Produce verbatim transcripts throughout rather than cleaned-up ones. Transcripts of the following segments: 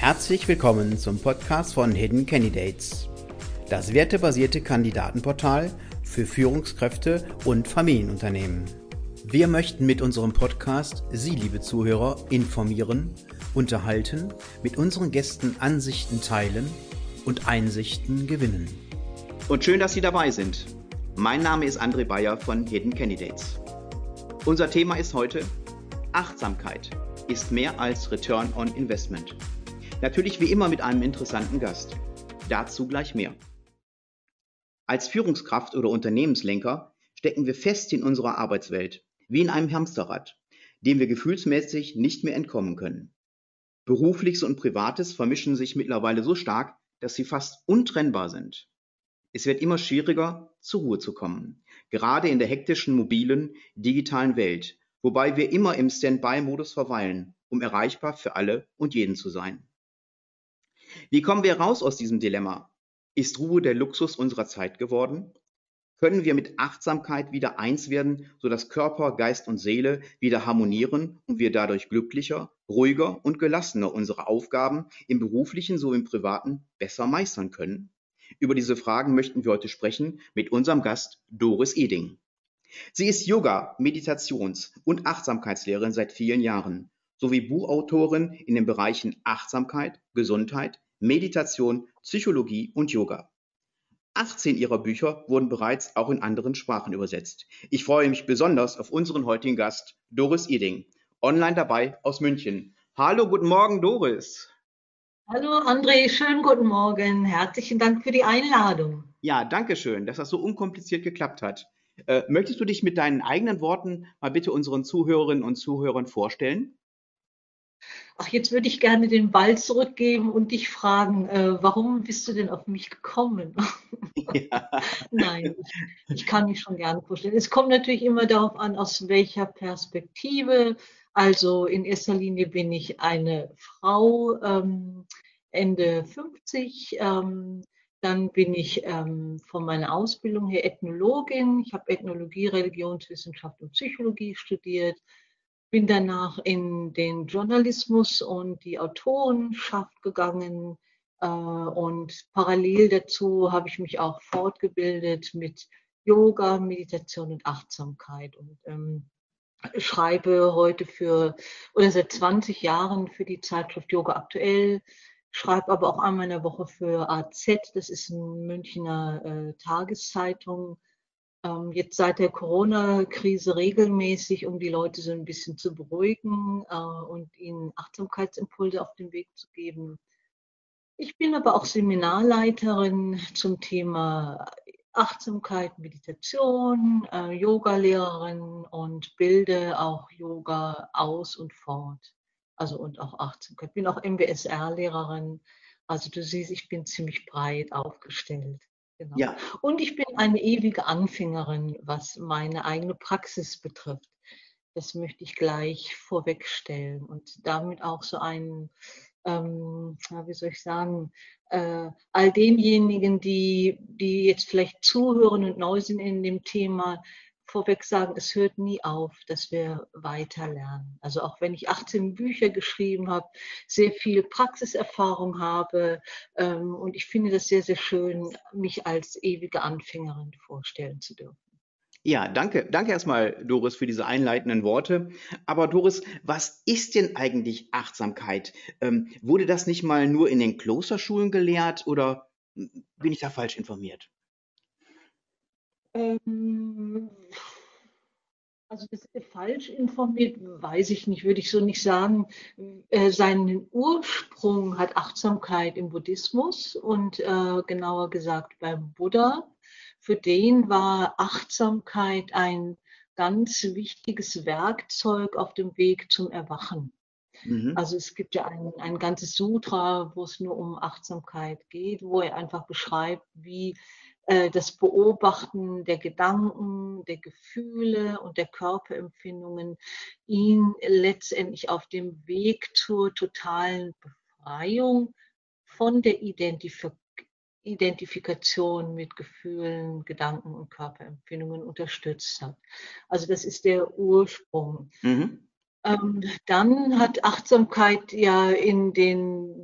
Herzlich willkommen zum Podcast von Hidden Candidates, das wertebasierte Kandidatenportal für Führungskräfte und Familienunternehmen. Wir möchten mit unserem Podcast Sie, liebe Zuhörer, informieren, unterhalten, mit unseren Gästen Ansichten teilen und Einsichten gewinnen. Und schön, dass Sie dabei sind. Mein Name ist André Bayer von Hidden Candidates. Unser Thema ist heute: Achtsamkeit ist mehr als Return on Investment. Natürlich wie immer mit einem interessanten Gast. Dazu gleich mehr. Als Führungskraft oder Unternehmenslenker stecken wir fest in unserer Arbeitswelt, wie in einem Hamsterrad, dem wir gefühlsmäßig nicht mehr entkommen können. Berufliches und Privates vermischen sich mittlerweile so stark, dass sie fast untrennbar sind. Es wird immer schwieriger, zur Ruhe zu kommen, gerade in der hektischen, mobilen, digitalen Welt, wobei wir immer im Standby-Modus verweilen, um erreichbar für alle und jeden zu sein. Wie kommen wir raus aus diesem Dilemma? Ist Ruhe der Luxus unserer Zeit geworden? Können wir mit Achtsamkeit wieder eins werden, sodass Körper, Geist und Seele wieder harmonieren und wir dadurch glücklicher, ruhiger und gelassener unsere Aufgaben im beruflichen sowie im privaten besser meistern können? Über diese Fragen möchten wir heute sprechen mit unserem Gast Doris Eding. Sie ist Yoga-, Meditations- und Achtsamkeitslehrerin seit vielen Jahren sowie Buchautorin in den Bereichen Achtsamkeit, Gesundheit, Meditation, Psychologie und Yoga. achtzehn ihrer Bücher wurden bereits auch in anderen Sprachen übersetzt. Ich freue mich besonders auf unseren heutigen Gast, Doris Eding, online dabei aus München. Hallo, guten Morgen, Doris. Hallo André, schönen guten Morgen. Herzlichen Dank für die Einladung. Ja, danke schön, dass das so unkompliziert geklappt hat. Äh, möchtest du dich mit deinen eigenen Worten mal bitte unseren Zuhörerinnen und Zuhörern vorstellen? Ach, jetzt würde ich gerne den Ball zurückgeben und dich fragen, äh, warum bist du denn auf mich gekommen? Ja. Nein, ich, ich kann mich schon gerne vorstellen. Es kommt natürlich immer darauf an, aus welcher Perspektive. Also in erster Linie bin ich eine Frau, ähm, Ende fünfzig. Ähm, dann bin ich ähm, von meiner Ausbildung her Ethnologin. Ich habe Ethnologie, Religionswissenschaft und Psychologie studiert. Bin danach in den Journalismus und die Autorenschaft gegangen, äh, und parallel dazu habe ich mich auch fortgebildet mit Yoga, Meditation und Achtsamkeit und ähm, schreibe heute für oder seit zwanzig Jahren für die Zeitschrift Yoga Aktuell, schreibe aber auch einmal in der Woche für A Z, das ist eine Münchner äh, Tageszeitung, ähm, jetzt seit der Corona-Krise regelmäßig, um die Leute so ein bisschen zu beruhigen äh, und ihnen Achtsamkeitsimpulse auf den Weg zu geben. Ich bin aber auch Seminarleiterin zum Thema Achtsamkeit, Meditation, äh, Yoga-Lehrerin und bilde auch Yoga aus und fort. Also und auch Achtsamkeit. Bin auch M B S R-Lehrerin. Also du siehst, ich bin ziemlich breit aufgestellt. Genau. Ja, Und ich bin eine ewige Anfängerin, was meine eigene Praxis betrifft. Das möchte ich gleich vorwegstellen und damit auch so einen, ähm, ja, wie soll ich sagen, äh, all denjenigen, die, die jetzt vielleicht zuhören und neu sind in dem Thema, vorweg sagen, es hört nie auf, dass wir weiter lernen. Also auch wenn ich achtzehn Bücher geschrieben habe, sehr viel Praxiserfahrung habe, ähm, und ich finde das sehr, sehr schön, mich als ewige Anfängerin vorstellen zu dürfen. ja, danke, danke erstmal, Doris, für diese einleitenden Worte. Aber Doris, was ist denn eigentlich Achtsamkeit? Ähm, wurde das nicht mal nur in den Klosterschulen gelehrt oder hm, bin ich da falsch informiert? Ähm, also das ist falsch informiert, weiß ich nicht, würde ich so nicht sagen. Äh, seinen Ursprung hat Achtsamkeit im Buddhismus und äh, genauer gesagt beim Buddha. Für den war Achtsamkeit ein ganz wichtiges Werkzeug auf dem Weg zum Erwachen. Mhm. Also es gibt ja ein, ein ganzes Sutra, wo es nur um Achtsamkeit geht, wo er einfach beschreibt, wie äh, das Beobachten der Gedanken, der Gefühle und der Körperempfindungen ihn letztendlich auf dem Weg zur totalen Befreiung von der Identif Identifikation mit Gefühlen, Gedanken und Körperempfindungen unterstützt hat. Also das ist der Ursprung. Mhm. Ähm, dann hat Achtsamkeit ja in den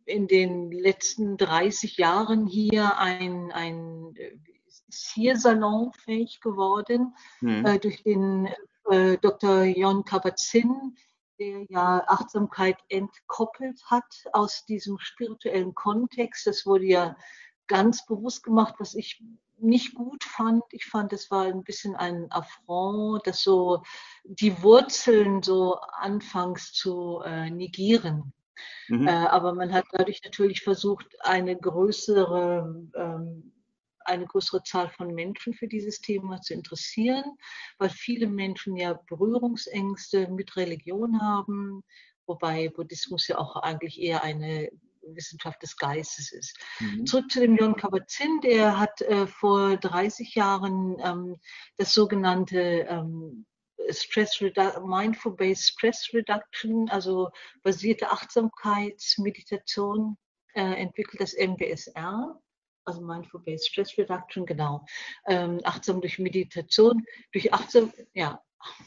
in den letzten dreißig Jahren hier ein, ein ist hier salonfähig geworden Mhm. äh, durch den äh, Doktor Jon Kabat-Zinn, der ja Achtsamkeit entkoppelt hat aus diesem spirituellen Kontext. Das wurde ja ganz bewusst gemacht, was ich nicht gut fand. Ich fand, es war ein bisschen ein Affront, das so die Wurzeln so anfangs zu äh, negieren. Mhm. Äh, aber man hat dadurch natürlich versucht, eine größere, ähm, eine größere Zahl von Menschen für dieses Thema zu interessieren, weil viele Menschen ja Berührungsängste mit Religion haben, wobei Buddhismus ja auch eigentlich eher eine Wissenschaft des Geistes ist. Mhm. Zurück zu dem Jon Kabat-Zinn, der hat äh, vor dreißig Jahren ähm, das sogenannte ähm, Stress Mindful-Based Stress Reduction, also basierte Achtsamkeitsmeditation äh, entwickelt, das M B S R, also Mindful-Based Stress Reduction, genau. Ähm, achtsam durch Meditation, durch achtsam, ja,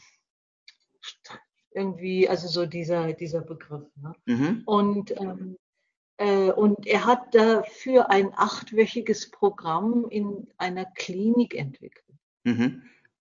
irgendwie, also so dieser, dieser Begriff. Ne? Mhm. Und, ähm, äh, und er hat dafür ein achtwöchiges Programm in einer Klinik entwickelt. Mhm.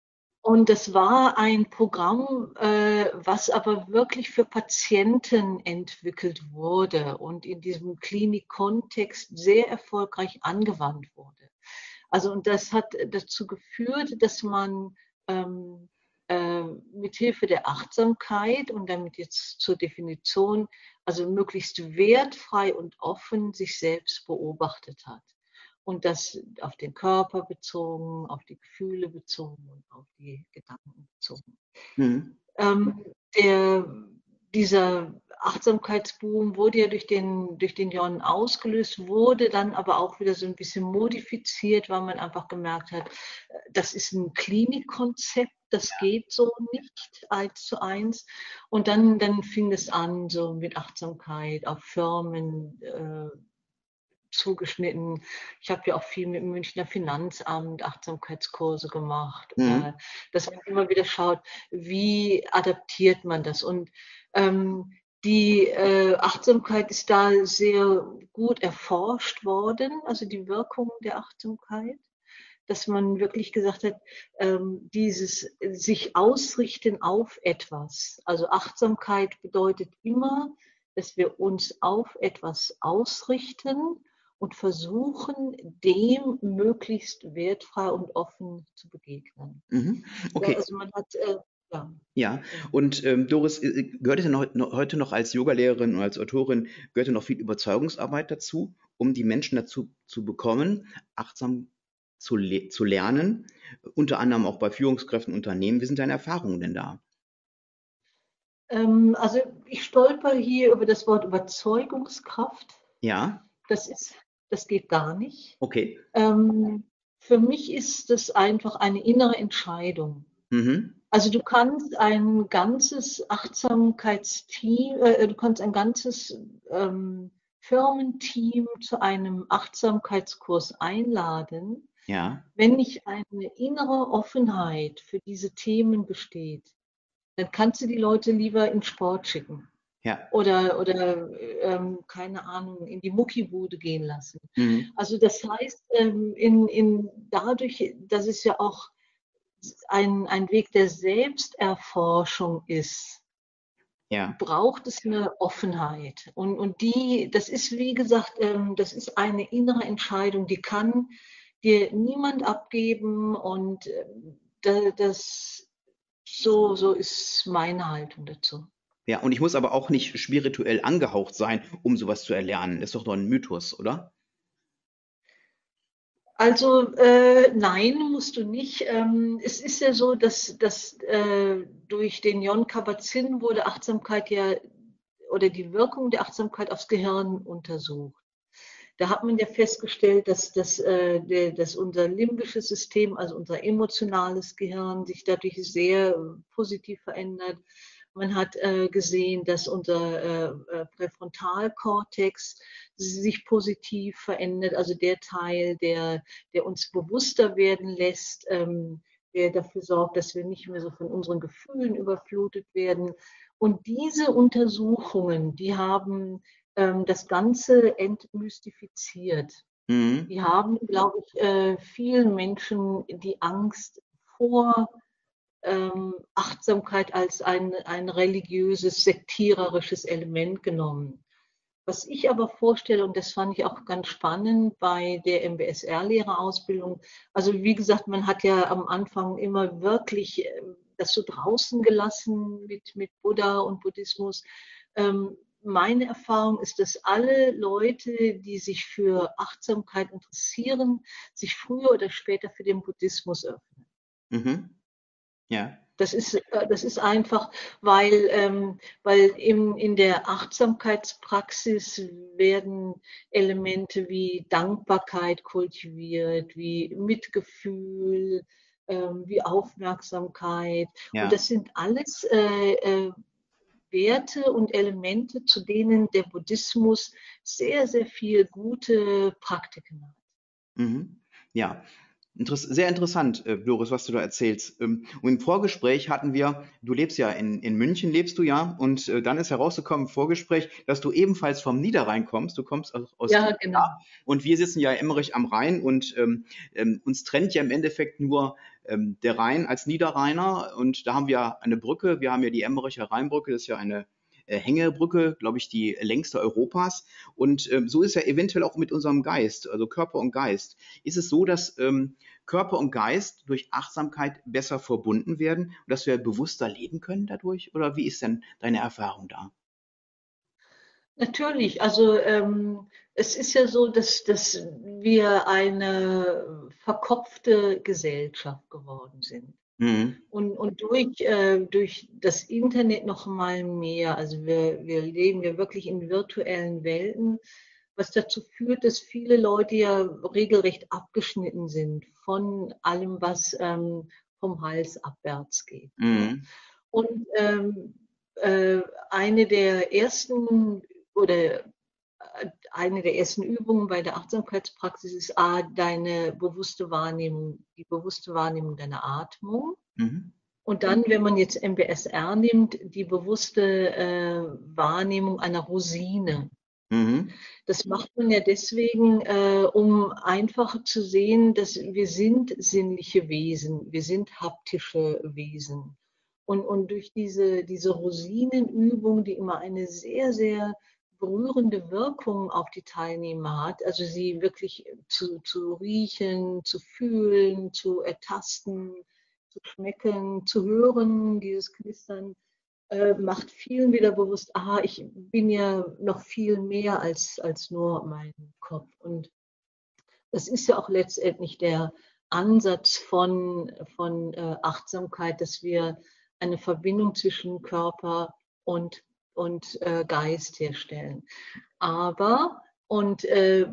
Und das war ein Programm, äh, was aber wirklich für Patienten entwickelt wurde und in diesem Klinikkontext sehr erfolgreich angewandt wurde. Also und das hat dazu geführt, dass man ähm, äh, mithilfe der Achtsamkeit und damit jetzt zur Definition, also möglichst wertfrei und offen sich selbst beobachtet hat. Und das auf den Körper bezogen, auf die Gefühle bezogen und auf die Gedanken bezogen. Mhm. Ähm, der, dieser Achtsamkeitsboom wurde ja durch den, durch den Jon ausgelöst, wurde dann aber auch wieder so ein bisschen modifiziert, weil man einfach gemerkt hat, das ist ein Klinikkonzept, das geht so nicht eins zu eins. Und dann, dann fing es an, so mit Achtsamkeit auf Firmen, äh, zugeschnitten. Ich habe ja auch viel mit dem Münchner Finanzamt Achtsamkeitskurse gemacht, Mhm. äh, dass man immer wieder schaut, wie adaptiert man das. Und ähm, die äh, Achtsamkeit ist da sehr gut erforscht worden, also die Wirkung der Achtsamkeit, dass man wirklich gesagt hat, ähm, dieses sich ausrichten auf etwas. Also Achtsamkeit bedeutet immer, dass wir uns auf etwas ausrichten und versuchen, dem möglichst wertfrei und offen zu begegnen. Mhm. Ja, Okay. also man hat, äh, ja, Ja, genau. und ähm, Doris, äh, äh, gehört es noch, noch, heute noch als Yogalehrerin und als Autorin, gehört ja noch viel Überzeugungsarbeit dazu, um die Menschen dazu zu bekommen, achtsam zu, le zu lernen, unter anderem auch bei Führungskräften, Unternehmen. Wie sind deine Erfahrungen denn da? Ähm, also ich stolper hier über das Wort Überzeugungskraft. Ja, Das ist, das geht gar nicht. okay. Ähm, für mich ist es einfach eine innere Entscheidung. Mhm. Also du kannst ein ganzes Achtsamkeitsteam, äh, du kannst ein ganzes ähm, Firmenteam zu einem Achtsamkeitskurs einladen. Ja, Wenn nicht eine innere Offenheit für diese Themen besteht, dann kannst du die Leute lieber in Sport schicken ja. oder, oder ähm, keine Ahnung, in die Muckibude gehen lassen. Mhm. Also das heißt, ähm, in, in, dadurch, dass es ja auch ein, ein Weg der Selbsterforschung ist, Ja. braucht es eine Offenheit. Und, und die, das ist, wie gesagt, ähm, das ist eine innere Entscheidung, die kann dir niemand abgeben und äh, das, so, so ist meine Haltung dazu. Ja, und ich muss aber auch nicht spirituell angehaucht sein, um sowas zu erlernen. Das ist doch nur ein Mythos, oder? Also äh, nein, musst du nicht. Ähm, es ist ja so, dass, dass äh, durch den Jon Kabat-Zinn wurde Achtsamkeit ja oder die Wirkung der Achtsamkeit aufs Gehirn untersucht. Da hat man ja festgestellt, dass, dass, äh, der, dass unser limbisches System, also unser emotionales Gehirn, sich dadurch sehr positiv verändert. Man hat äh, gesehen, dass unser äh, Präfrontalkortex sich positiv verändert, also der Teil, der, der uns bewusster werden lässt, ähm, der dafür sorgt, dass wir nicht mehr so von unseren Gefühlen überflutet werden. Und diese Untersuchungen, die haben ähm, das Ganze entmystifiziert. Mhm. Wir haben, glaube ich, äh, vielen Menschen die Angst vor ähm, Achtsamkeit als ein, ein religiöses, sektiererisches Element genommen. Was ich aber vorstelle, und das fand ich auch ganz spannend bei der M B S R-Lehrerausbildung, also wie gesagt, man hat ja am Anfang immer wirklich ähm, das so draußen gelassen mit, mit Buddha und Buddhismus. Ähm, meine Erfahrung ist, dass alle Leute, die sich für Achtsamkeit interessieren, sich früher oder später für den Buddhismus öffnen. Mhm. Ja. Das ist, äh, das ist einfach, weil, ähm, weil in, in der Achtsamkeitspraxis werden Elemente wie Dankbarkeit kultiviert, wie Mitgefühl, ähm, wie Aufmerksamkeit. Und Ja. das sind alles äh, äh, Werte und Elemente, zu denen der Buddhismus sehr, sehr viel gute Praktiken hat. Mhm. Ja, Interess sehr interessant, äh, Doris, was du da erzählst. Ähm, und im Vorgespräch hatten wir, du lebst ja in, in München, lebst du ja, und äh, dann ist herausgekommen im Vorgespräch, dass du ebenfalls vom Niederrhein kommst. Du kommst aus, aus Ja, Trier, genau. und wir sitzen ja in Emmerich am Rhein, und ähm, ähm, uns trennt ja im Endeffekt nur ähm, der Rhein als Niederrheiner, und da haben wir eine Brücke. Wir haben ja die Emmericher Rheinbrücke, das ist ja eine äh, Hängebrücke, glaube ich, die längste Europas. Und ähm, so ist ja eventuell auch mit unserem Geist, also Körper und Geist. Ist es so, dass ähm, Körper und Geist durch Achtsamkeit besser verbunden werden und dass wir bewusster leben können dadurch? Oder wie ist denn deine Erfahrung da? Natürlich, also ähm, es ist ja so, dass, dass wir eine verkopfte Gesellschaft geworden sind. Mhm. Und, und durch, äh, durch das Internet noch mal mehr, also wir, wir leben ja wirklich in virtuellen Welten, was dazu führt, dass viele Leute ja regelrecht abgeschnitten sind von allem, was ähm, vom Hals abwärts geht. Ja. Mhm. Und ähm, äh, eine der ersten oder äh, eine der ersten Übungen bei der Achtsamkeitspraxis ist A, deine bewusste Wahrnehmung, die bewusste Wahrnehmung deiner Atmung. Mhm. Und dann, wenn man jetzt M B S R nimmt, die bewusste äh, Wahrnehmung einer Rosine. Mhm. Das macht man ja deswegen, äh, um einfach zu sehen, dass wir sind sinnliche Wesen, wir sind haptische Wesen. Und, und durch diese, diese Rosinenübung, die immer eine sehr, sehr berührende Wirkung auf die Teilnehmer hat, also sie wirklich zu, zu riechen, zu fühlen, zu ertasten, zu schmecken, zu hören, dieses Knistern, äh, macht vielen wieder bewusst, aha, ich bin ja noch viel mehr als, als nur mein Kopf. Und das ist ja auch letztendlich der Ansatz von, von äh, Achtsamkeit, dass wir eine Verbindung zwischen Körper und, und äh, Geist herstellen. Aber, und äh,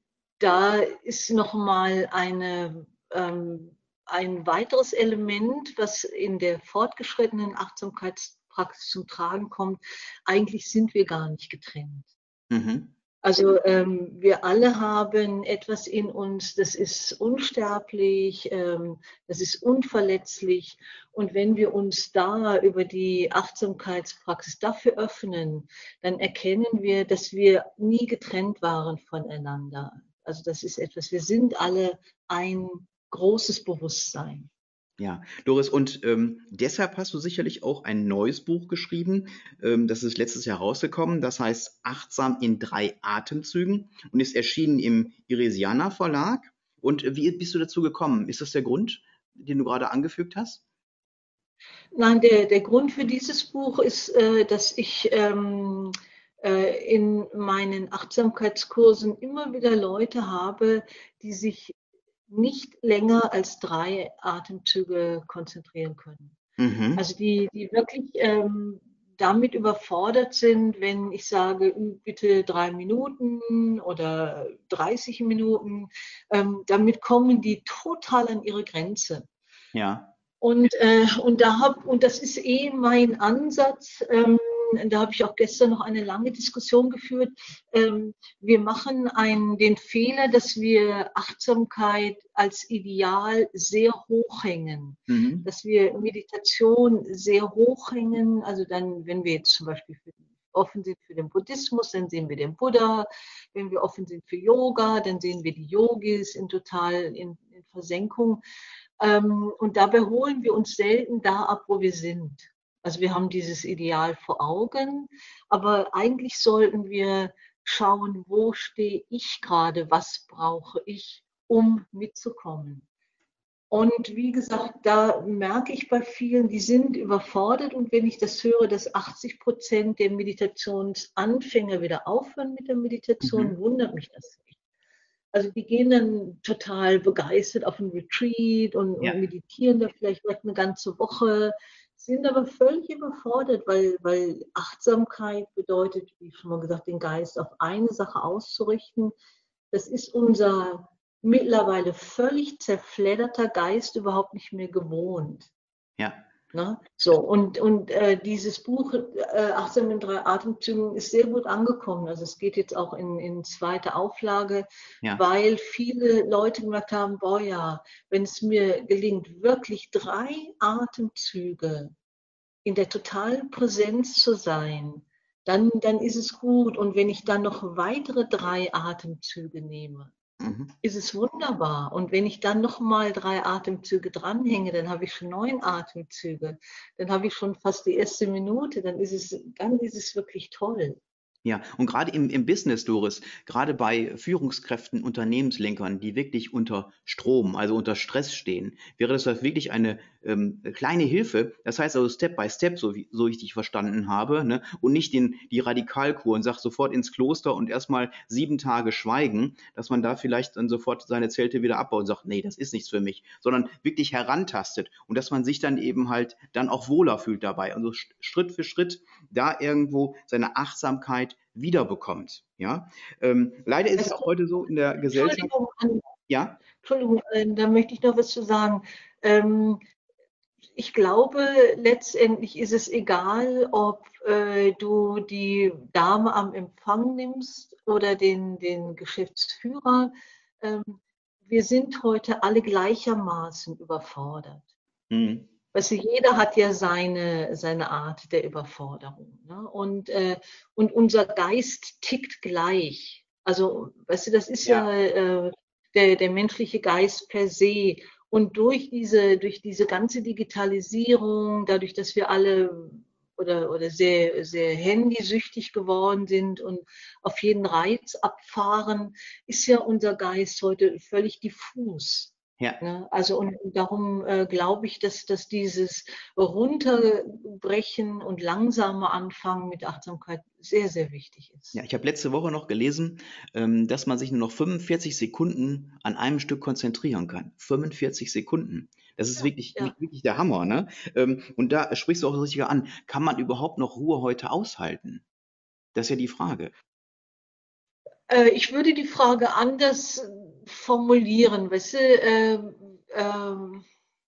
da ist nochmal eine, ähm, ein weiteres Element, was in der fortgeschrittenen Achtsamkeitspraxis zum Tragen kommt. Eigentlich sind wir gar nicht getrennt. Mhm. Also ähm, wir alle haben etwas in uns, das ist unsterblich, ähm, das ist unverletzlich. Und wenn wir uns da über die Achtsamkeitspraxis dafür öffnen, dann erkennen wir, dass wir nie getrennt waren voneinander. Also das ist etwas, wir sind alle ein großes Bewusstsein. Ja, Doris, und ähm, deshalb hast du sicherlich auch ein neues Buch geschrieben. Ähm, das ist letztes Jahr rausgekommen. Das heißt Achtsam in drei Atemzügen und ist erschienen im Iresiana Verlag. Und äh, wie bist du dazu gekommen? Ist das der Grund, den du gerade angefügt hast? Nein, der, der Grund für dieses Buch ist, äh, dass ich ähm, äh, in meinen Achtsamkeitskursen immer wieder Leute habe, die sich nicht länger als drei Atemzüge konzentrieren können. Mhm. Also die, die wirklich ähm, damit überfordert sind, wenn ich sage, bitte drei Minuten oder dreißig Minuten, ähm, damit kommen die total an ihre Grenze. Ja. Und, äh, und, da hab, und das ist eh mein Ansatz. Ähm, da habe ich auch gestern noch eine lange Diskussion geführt. Ähm, wir machen einen, den Fehler, dass wir Achtsamkeit als Ideal sehr hoch hängen. Mhm. Dass wir Meditation sehr hoch hängen. Also dann, wenn wir jetzt zum Beispiel für die offen sind für den Buddhismus, dann sehen wir den Buddha. Wenn wir offen sind für Yoga, dann sehen wir die Yogis in total in, in Versenkung. Ähm, und dabei holen wir uns selten da ab, wo wir sind. Also wir haben dieses Ideal vor Augen, aber eigentlich sollten wir schauen, wo stehe ich gerade, was brauche ich, um mitzukommen. Und wie gesagt, da merke ich bei vielen, die sind überfordert. Und wenn ich das höre, dass achtzig Prozent der Meditationsanfänger wieder aufhören mit der Meditation, Mhm. wundert mich das nicht. Also die gehen dann total begeistert auf ein Retreat und, Ja. und meditieren da vielleicht eine ganze Woche, sind aber völlig überfordert, weil, weil Achtsamkeit bedeutet, wie schon mal gesagt, den Geist auf eine Sache auszurichten. Das ist unser mittlerweile völlig zerfledderter Geist überhaupt nicht mehr gewohnt. Ja. Ne? So, und, und äh, dieses Buch äh, Achtsam in drei Atemzügen ist sehr gut angekommen. Also es geht jetzt auch in, in zweite Auflage, Ja. weil viele Leute gesagt haben, boah ja, wenn es mir gelingt, wirklich drei Atemzüge in der totalen Präsenz zu sein, dann, dann ist es gut. Und wenn ich dann noch weitere drei Atemzüge nehme, Mhm. ist es wunderbar. Und wenn ich dann nochmal drei Atemzüge dranhänge, dann habe ich schon neun Atemzüge. Dann habe ich schon fast die erste Minute. Dann ist es, dann ist es wirklich toll. Ja, und gerade im, im Business, Doris, gerade bei Führungskräften, Unternehmenslenkern, die wirklich unter Strom, also unter Stress stehen, wäre das halt wirklich eine ähm, kleine Hilfe. Das heißt also Step by Step, so wie so ich dich verstanden habe, ne? Und nicht den, die Radikalkur und sagt sofort ins Kloster und erstmal sieben Tage schweigen, dass man da vielleicht dann sofort seine Zelte wieder abbaut und sagt, nee, das ist nichts für mich, sondern wirklich herantastet und dass man sich dann eben halt dann auch wohler fühlt dabei. Also Schritt für Schritt da irgendwo seine Achtsamkeit wiederbekommt. Ja? Ähm, leider ist es ja Weißt auch du, heute so in der Gesellschaft. Entschuldigung, Ja, Entschuldigung, äh, da möchte ich noch was zu sagen. Ähm, ich glaube, letztendlich ist es egal, ob äh, du die Dame am Empfang nimmst oder den, den Geschäftsführer. Ähm, wir sind heute alle gleichermaßen überfordert. mhm. Weißt du, jeder hat ja seine, seine Art der Überforderung. Ne? Und, äh, und unser Geist tickt gleich. Also, weißt du, das ist Ja, ja äh, der, der menschliche Geist per se. Und durch diese, durch diese ganze Digitalisierung, dadurch, dass wir alle oder, oder sehr, sehr handysüchtig geworden sind und auf jeden Reiz abfahren, ist ja unser Geist heute völlig diffus. ja. Ne? Also und darum äh, glaube ich, dass, dass dieses Runterbrechen und langsame Anfangen mit Achtsamkeit sehr, sehr wichtig Ja, ist. ich habe letzte Woche noch gelesen, ähm, dass man sich nur noch fünfundvierzig Sekunden an einem Stück konzentrieren kann. fünfundvierzig Sekunden. Das ist Ja, wirklich, ja. wirklich der Hammer, ne? Ähm, und da sprichst du auch das Richtige an. Kann man überhaupt noch Ruhe heute aushalten? Das ist ja die Frage. Äh, ich würde die Frage anders formulieren, weißt du, ähm, ähm,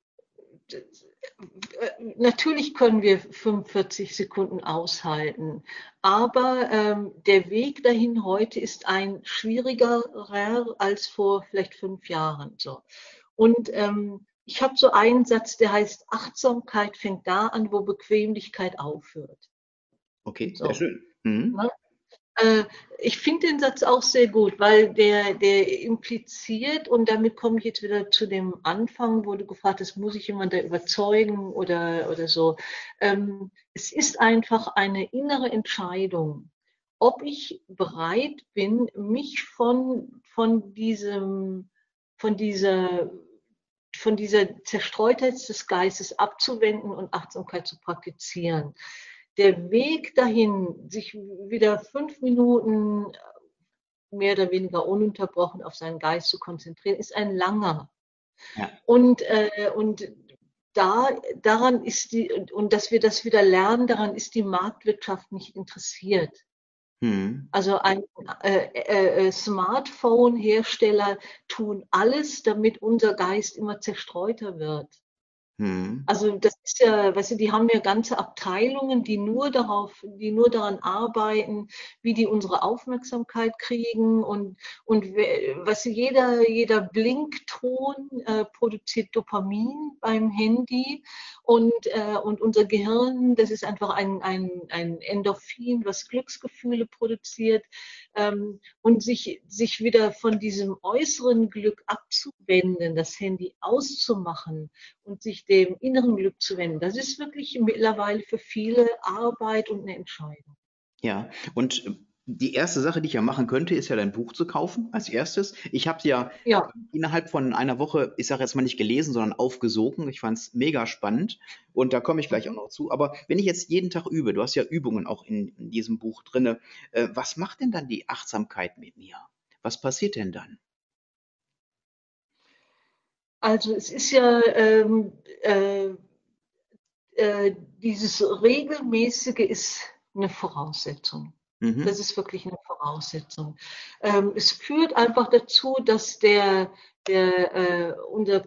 natürlich können wir fünfundvierzig Sekunden aushalten, aber ähm, der Weg dahin heute ist ein schwierigerer als vor vielleicht fünf Jahren. So. Und ähm, ich habe so einen Satz, der heißt, Achtsamkeit fängt da an, wo Bequemlichkeit aufhört. Okay, sehr So. schön. Mhm. Ne? Äh, ich finde den Satz auch sehr gut, weil der, der impliziert, und damit komme ich jetzt wieder zu dem Anfang, wo du gefragt hast, muss ich jemanden überzeugen oder, oder so. Ähm, es ist einfach eine innere Entscheidung, ob ich bereit bin, mich von, von diesem, von dieser, von dieser Zerstreutheit des Geistes abzuwenden und Achtsamkeit zu praktizieren. Der Weg dahin, sich wieder fünf Minuten mehr oder weniger ununterbrochen auf seinen Geist zu konzentrieren, ist ein langer. Ja. Und, äh, und da, daran ist die, und dass wir das wieder lernen, daran ist die Marktwirtschaft nicht interessiert. Mhm. Also ein äh, äh, Smartphone-Hersteller tun alles, damit unser Geist immer zerstreuter wird. Hm. Also das ist ja, weißt du, die haben ja ganze Abteilungen, die nur darauf, die nur daran arbeiten, wie die unsere Aufmerksamkeit kriegen und, und weißt du, jeder, jeder Blinkton äh, produziert Dopamin beim Handy und, äh, und unser Gehirn, das ist einfach ein, ein, ein Endorphin, was Glücksgefühle produziert. Ähm, und sich, sich wieder von diesem äußeren Glück abzuwenden, das Handy auszumachen und sich dem inneren Glück zu wenden, das ist wirklich mittlerweile für viele Arbeit und eine Entscheidung. Ja, und äh, die erste Sache, die ich ja machen könnte, ist ja dein Buch zu kaufen als erstes. Ich habe es ja Ja, innerhalb von einer Woche, ich sage jetzt mal nicht gelesen, sondern aufgesogen. Ich fand es mega spannend und da komme ich gleich auch mhm. noch zu. Aber wenn ich jetzt jeden Tag übe, du hast ja Übungen auch in, in diesem Buch drinne, äh, was macht denn dann die Achtsamkeit mit mir? Was passiert denn dann? Also es ist ja ähm, äh, äh, dieses regelmäßige ist eine Voraussetzung. Das Mhm. ist wirklich eine Voraussetzung. Ähm, es führt einfach dazu, dass der, der, äh, unser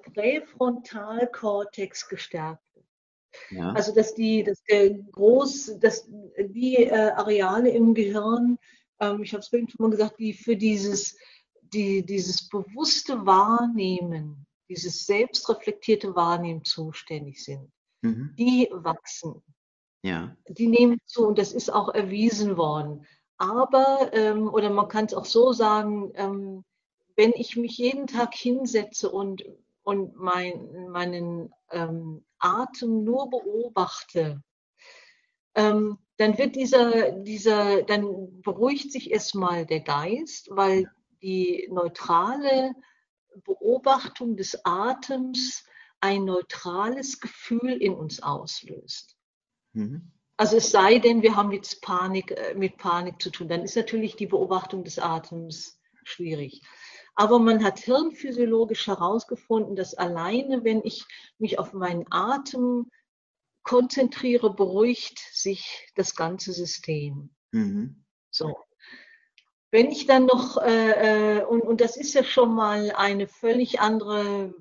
Präfrontalkortex gestärkt wird. Ja. Also dass die, dass der groß, dass die äh, Areale im Gehirn, ähm, ich habe es vorhin schon mal gesagt, die für dieses, die, dieses bewusste Wahrnehmen, dieses selbstreflektierte Wahrnehmen zuständig sind, Mhm. die wachsen, Ja. die nehmen zu und das ist auch erwiesen worden. Aber, ähm, oder man kann es auch so sagen, ähm, wenn ich mich jeden Tag hinsetze und, und mein, meinen ähm, Atem nur beobachte, ähm, dann wird dieser, dieser, dann beruhigt sich erstmal der Geist, weil die neutrale Beobachtung des Atems ein neutrales Gefühl in uns auslöst. Mhm. Also es sei denn, wir haben jetzt Panik, äh, mit Panik zu tun, dann ist natürlich die Beobachtung des Atems schwierig. Aber man hat hirnphysiologisch herausgefunden, dass alleine, wenn ich mich auf meinen Atem konzentriere, beruhigt sich das ganze System. Mhm. So. Wenn ich dann noch, äh, äh, und, und das ist ja schon mal eine völlig andere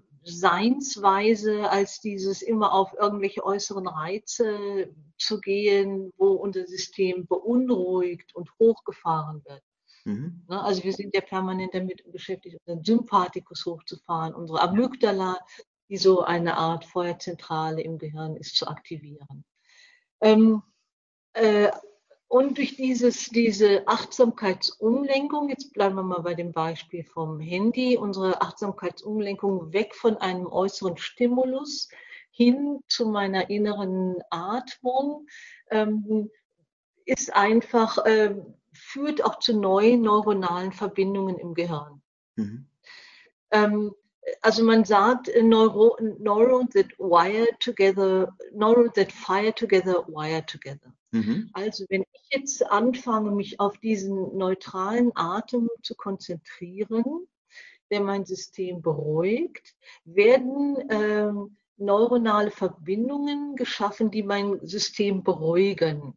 Seinsweise, als dieses immer auf irgendwelche äußeren Reize zu gehen, wo unser System beunruhigt und hochgefahren wird. Mhm. Ne? Also wir sind ja permanent damit beschäftigt, unseren Sympathikus hochzufahren, unsere Amygdala, die so eine Art Feuerzentrale im Gehirn ist, zu aktivieren. Ähm, äh, und durch dieses, diese Achtsamkeitsumlenkung, jetzt bleiben wir mal bei dem Beispiel vom Handy, unsere Achtsamkeitsumlenkung weg von einem äußeren Stimulus hin zu meiner inneren Atmung, ähm, ist einfach, äh, führt auch zu neuen neuronalen Verbindungen im Gehirn. Mhm. Ähm, also man sagt, Neuro, Neurons that wire together, Neurons that fire together, wire together. Mhm. Also wenn ich jetzt anfange, mich auf diesen neutralen Atem zu konzentrieren, der mein System beruhigt, werden ähm, neuronale Verbindungen geschaffen, die mein System beruhigen.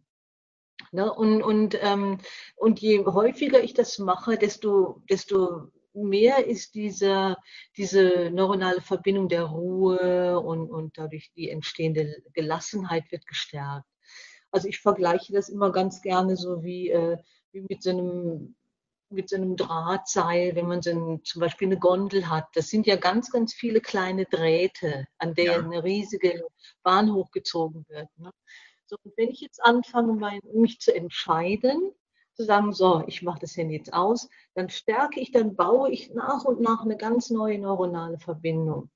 Ne? Und, und, ähm, und je häufiger ich das mache, desto, desto mehr ist diese, diese neuronale Verbindung der Ruhe und, und dadurch die entstehende Gelassenheit wird gestärkt. Also ich vergleiche das immer ganz gerne so wie, äh, wie mit so einem mit so einem Drahtseil, wenn man so ein, zum Beispiel eine Gondel hat. Das sind ja ganz, ganz viele kleine Drähte, an der Ja. eine riesige Bahn hochgezogen wird. Ne? So, und wenn ich jetzt anfange, mein, mich zu entscheiden, zu sagen, so, ich mache das Handy jetzt aus, dann stärke ich, dann baue ich nach und nach eine ganz neue neuronale Verbindung.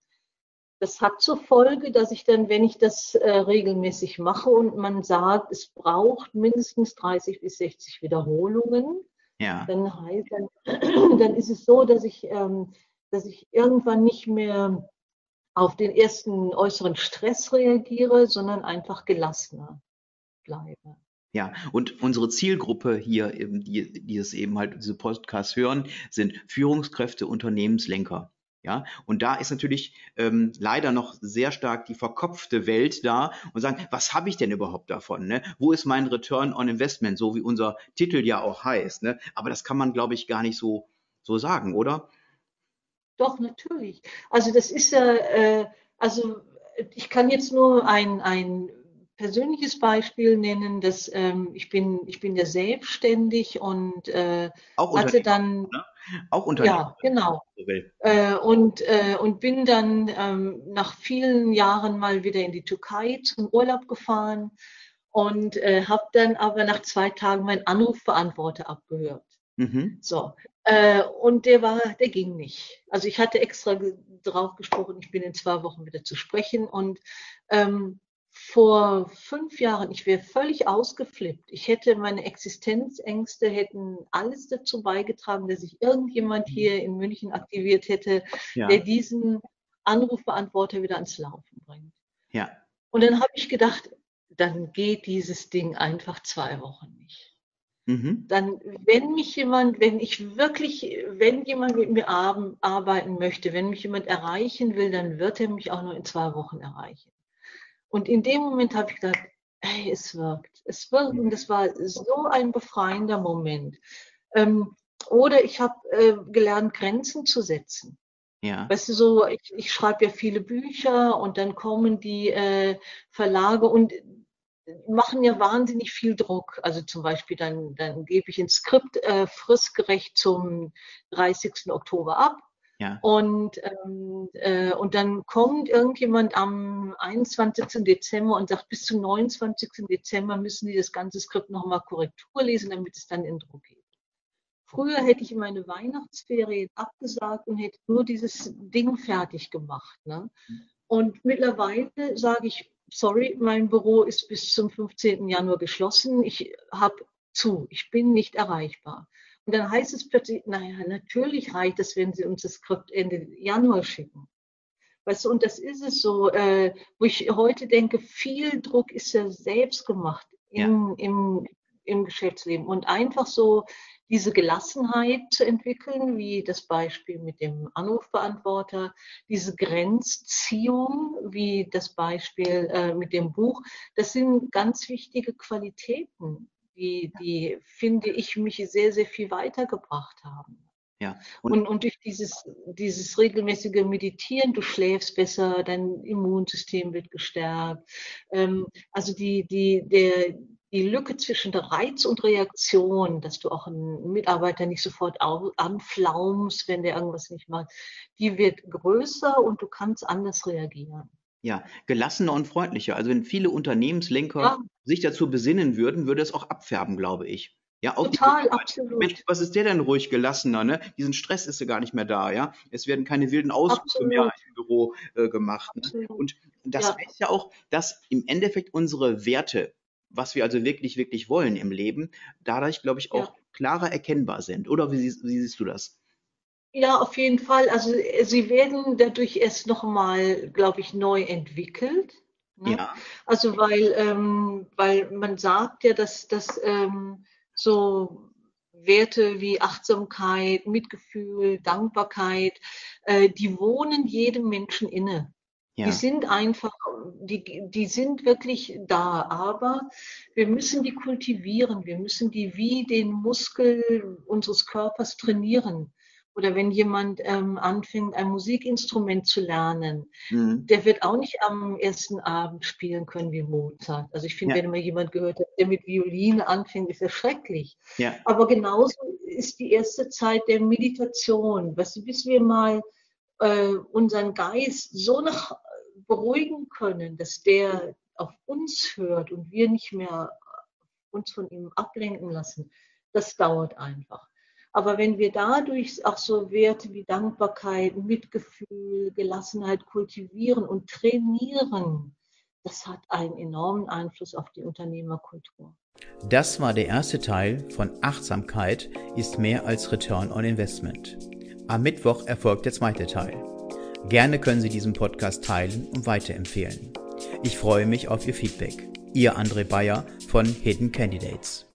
Das hat zur Folge, dass ich dann, wenn ich das äh, regelmäßig mache und man sagt, es braucht mindestens dreißig bis sechzig Wiederholungen, Ja. dann, heißt, dann, dann ist es so, dass ich, ähm, dass ich irgendwann nicht mehr auf den ersten äußeren Stress reagiere, sondern einfach gelassener bleibe. Ja, und unsere Zielgruppe hier, eben, die, die es eben halt diese Podcasts hören, sind Führungskräfte, Unternehmenslenker. Ja, und da ist natürlich ähm, leider noch sehr stark die verkopfte Welt da und sagen, was habe ich denn überhaupt davon? Ne? Wo ist mein Return on Investment, so wie unser Titel ja auch heißt. Ne? Aber das kann man, glaube ich, gar nicht so, so sagen, oder? Doch, natürlich. Also das ist ja, äh, also ich kann jetzt nur ein, ein persönliches Beispiel nennen, dass ähm, ich bin, ich bin ja selbstständig und äh, Auch hatte Unternehmer, dann, ne? Auch Unternehmer, ja, genau, so will. äh, und, äh, und bin dann ähm, nach vielen Jahren mal wieder in die Türkei zum Urlaub gefahren und äh, habe dann aber nach zwei Tagen meinen Anrufbeantworter abgehört. Mhm. So, äh, und der war, der ging nicht. Also ich hatte extra ge drauf gesprochen, ich bin in zwei Wochen wieder zu sprechen. Und ähm, vor fünf Jahren, ich wäre völlig ausgeflippt. Ich hätte meine Existenzängste hätten alles dazu beigetragen, dass sich irgendjemand hier in München aktiviert hätte, der Ja, diesen Anrufbeantworter wieder ans Laufen bringt. ja. Und dann habe ich gedacht, dann geht dieses Ding einfach zwei Wochen nicht. Mhm. Dann, wenn mich jemand, wenn ich wirklich, wenn jemand mit mir arbeiten möchte, wenn mich jemand erreichen will, dann wird er mich auch nur in zwei Wochen erreichen. Und in dem Moment habe ich gedacht, hey, es wirkt. Es wirkt. Und es war so ein befreiender Moment. Ähm, oder ich habe äh, gelernt, Grenzen zu setzen. Ja, Weißt du, so, ich, ich schreibe ja viele Bücher und dann kommen die äh, Verlage und machen ja wahnsinnig viel Druck. Also zum Beispiel, dann, dann gebe ich ein Skript äh, fristgerecht zum dreißigsten Oktober ab. ja, Und, ähm, äh, und dann kommt irgendjemand am einundzwanzigsten Dezember und sagt, bis zum neunundzwanzigsten Dezember müssen die das ganze Skript nochmal Korrektur lesen, damit es dann in Druck geht. Früher hätte ich meine Weihnachtsferien abgesagt und hätte nur dieses Ding fertig gemacht. Ne? Und mittlerweile sage ich, sorry, mein Büro ist bis zum fünfzehnten Januar geschlossen. Ich habe zu, ich bin nicht erreichbar. Und dann heißt es plötzlich, naja, natürlich reicht es, wenn Sie uns das Skript Ende Januar schicken. Weißt du, und das ist es so, äh, wo ich heute denke, viel Druck ist ja selbst gemacht ja. im, im, im Geschäftsleben. Und einfach so diese Gelassenheit zu entwickeln, wie das Beispiel mit dem Anrufbeantworter, diese Grenzziehung, wie das Beispiel äh, mit dem Buch, das sind ganz wichtige Qualitäten, die, die, finde ich, mich sehr, sehr viel weitergebracht haben. Ja, und Und, und durch dieses, dieses regelmäßige Meditieren, du schläfst besser, dein Immunsystem wird gestärkt. Ähm, also die, die, der, die Lücke zwischen der Reiz und Reaktion, dass du auch einen Mitarbeiter nicht sofort anflaumst, wenn der irgendwas nicht macht, die wird größer und du kannst anders reagieren. ja, gelassener und freundlicher. Also wenn viele Unternehmenslenker Ja, sich dazu besinnen würden, würde es auch abfärben, glaube ich. Ja, auf die total, Mitarbeiter. Mensch, absolut. was ist der denn ruhig gelassener, ne? Diesen Stress ist ja gar nicht mehr da, ja? Es werden keine wilden Ausflüge mehr Absolut, im Büro äh, gemacht, ne? absolut. Und das Ja, heißt ja auch, dass im Endeffekt unsere Werte, was wir also wirklich, wirklich wollen im Leben, dadurch, glaube ich, ja. auch klarer erkennbar sind. Oder wie siehst, wie siehst du das? Ja, auf jeden Fall. Also äh, sie werden dadurch erst nochmal, glaube ich, neu entwickelt. Ne? Ja, Also weil, ähm, weil man sagt ja, dass, dass ähm, so Werte wie Achtsamkeit, Mitgefühl, Dankbarkeit, äh, die wohnen jedem Menschen inne. Die ja, sind einfach, die, die sind wirklich da, aber wir müssen die kultivieren, wir müssen die wie den Muskel unseres Körpers trainieren. Oder wenn jemand ähm, anfängt, ein Musikinstrument zu lernen, mhm. der wird auch nicht am ersten Abend spielen können wie Mozart. Also ich finde, Ja, wenn mal jemand gehört hat, der mit Violine anfängt, ist das schrecklich. ja, Aber genauso ist die erste Zeit der Meditation. Weißt du, bis wir mal äh, unseren Geist so nach beruhigen können, dass der auf uns hört und wir nicht mehr uns von ihm ablenken lassen, das dauert einfach. Aber wenn wir dadurch auch so Werte wie Dankbarkeit, Mitgefühl, Gelassenheit kultivieren und trainieren, das hat einen enormen Einfluss auf die Unternehmerkultur. Das war der erste Teil von Achtsamkeit ist mehr als Return on Investment. Am Mittwoch erfolgt der zweite Teil. Gerne können Sie diesen Podcast teilen und weiterempfehlen. Ich freue mich auf Ihr Feedback. Ihr André Bayer von Hidden Candidates.